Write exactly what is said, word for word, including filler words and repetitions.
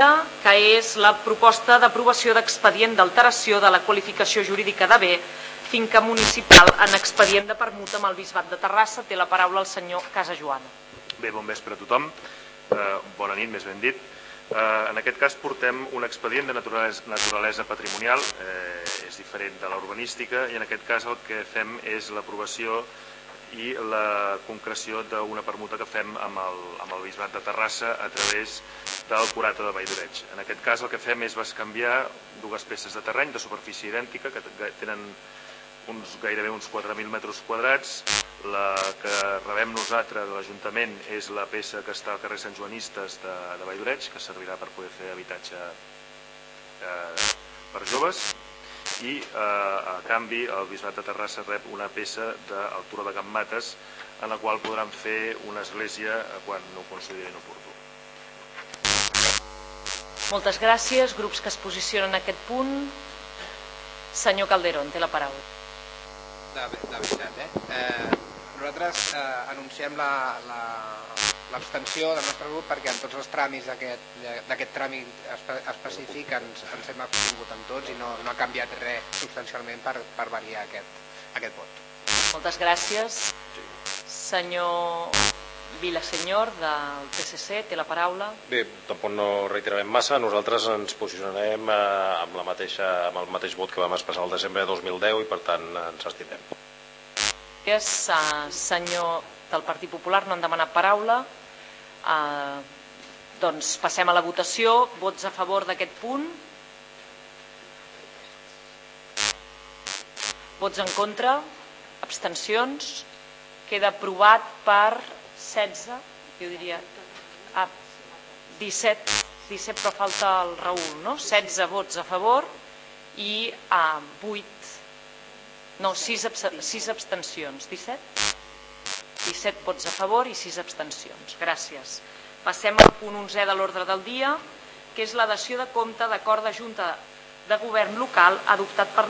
que és la proposta d'aprovació d'expedient d'alteració de la qualificació jurídica de bé finca municipal en expedient de permuta amb el Bisbat de Terrassa. Té la paraula el senyor Casajoana. Bé, bon vespre a tothom. Eh, bona nit, més ben dit. Eh, en aquest cas portem un expedient de naturalesa, naturalesa patrimonial, eh, és diferent de la urbanística, i en aquest cas el que fem és l'aprovació i la concreció d'una permuta que fem amb el, amb el Bisbat de Terrassa a través del Curata de Valldoreig. En aquest cas el que fem és bescanviar dues peces de terreny de superfície idèntica que tenen uns, gairebé uns quatre mil metres quadrats. La que rebem nosaltres de l'Ajuntament és la peça que està al carrer Sant Joanistes de, de Valldoreig, que servirà per poder fer habitatge eh, per joves, i eh, a canvi el Bisbat de Terrassa rep una peça d'altura de Can Mates en la qual podran fer una església quan ho considerin oportú. Moltes gràcies. Grups que es posicionen en aquest punt. Senyor Calderón, té la paraula. De, de veritat, eh? eh nosaltres eh, anunciem l'abstenció la, la, del nostre grup perquè en tots els tràmits d'aquest tràmit espe, específic ens, ens hem abstingut en tots i no, no ha canviat res substancialment per, per variar aquest, aquest vot. Moltes gràcies. Senyor Vilasenyor, del P S C, té la paraula. Bé, tampoc no reiterarem massa. Nosaltres ens posicionarem eh, amb, la mateixa, amb el mateix vot que vam expressar el desembre de dos mil deu i per tant ens abstindrem. Gràcies, uh, senyor del Partit Popular, no han demanat paraula. Uh, doncs passem a la votació. Vots a favor d'aquest punt? Vots en contra? Abstencions? Queda aprovat per setze, jo diria, ah, disset, disset, però falta el Raül, no? setze vots a favor i ah, vuit, no, sis abstencions. disset? disset vots a favor i sis abstencions. Gràcies. Passem al punt onzè de l'ordre del dia, que és la dació de compte d'acord de Junta de Govern local adoptat per